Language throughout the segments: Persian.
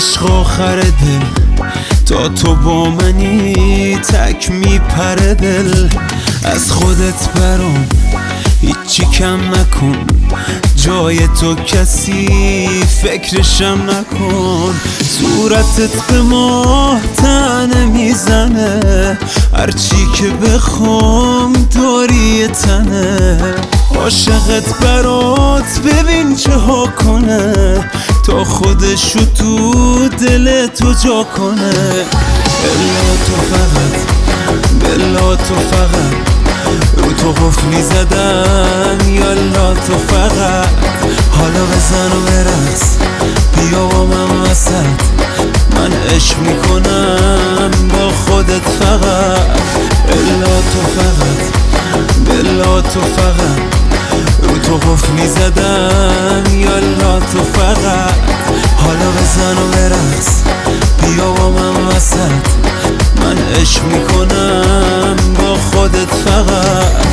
عشق آخر دل تا تو با منی تک میپره دل. از خودت برام هیچی کم نکن، جای تو کسی فکرشم نکن. صورتت به ماه تنه میزنه، هرچی که بخوام داری تنه. عاشقت برات ببین چه ها کنه، تا خودشو تو دل تو جا کنه. الا تو فقط، بلا تو فقط رو تو قفلی زدم. یالا تو فقط حالا بزن و برقص، بیا با من وسط، من عشق میکنم با خودت فقط. الا تو فقط، بلا تو فقط رو تو قفلی زدم. یالا تو فقط حالا بزن و برقص، بیا با من وسط، من عشق میکنم با خودت فقط.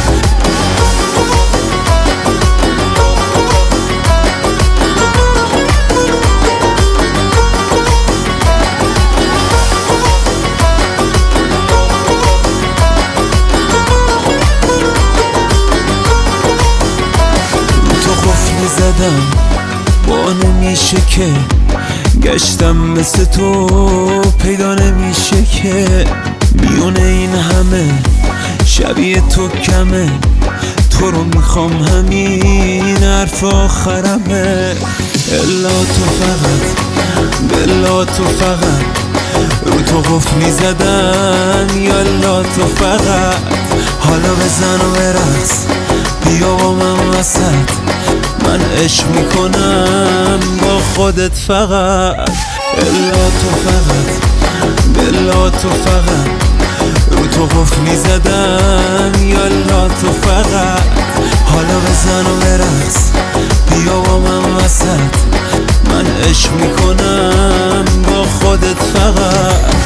زدم با نمیشه که گشتم مثل تو، پیدا نمیشه که میونه این همه شبیه تو کمه. تو رو میخوام همین حرف آخرمه. الا تو فقط، بلا تو فقط رو تو قفلی زدم. یالا تو فقط حالا بزن و برقص، بیا با من وسط، من عشق میکنم با خودت فقط. الا تو فقط، بلا تو فقط رو تو قفلی زدم. یالا تو فقط حالا بزن و برقص، بیا با من وسط، من عشق میکنم با خودت فقط.